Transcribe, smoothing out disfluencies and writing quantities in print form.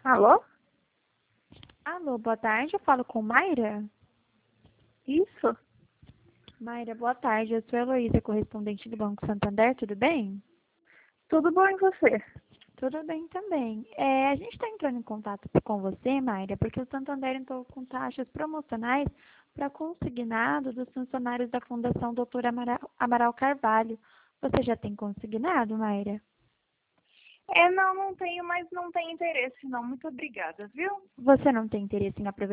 Alô? Alô, boa tarde, eu falo com Mayra? Isso? Mayra, boa tarde, eu sou a Heloísa, correspondente do Banco Santander, tudo bem? Tudo bom e você? Tudo bem também. A gente está entrando em contato com você, Mayra, porque o Santander entrou com taxas promocionais para consignado dos funcionários da Fundação Doutor Amaral Carvalho. Você já tem consignado, Mayra? Não tenho, mas não tenho interesse não. Muito obrigada, viu? Você não tem interesse em aproveitar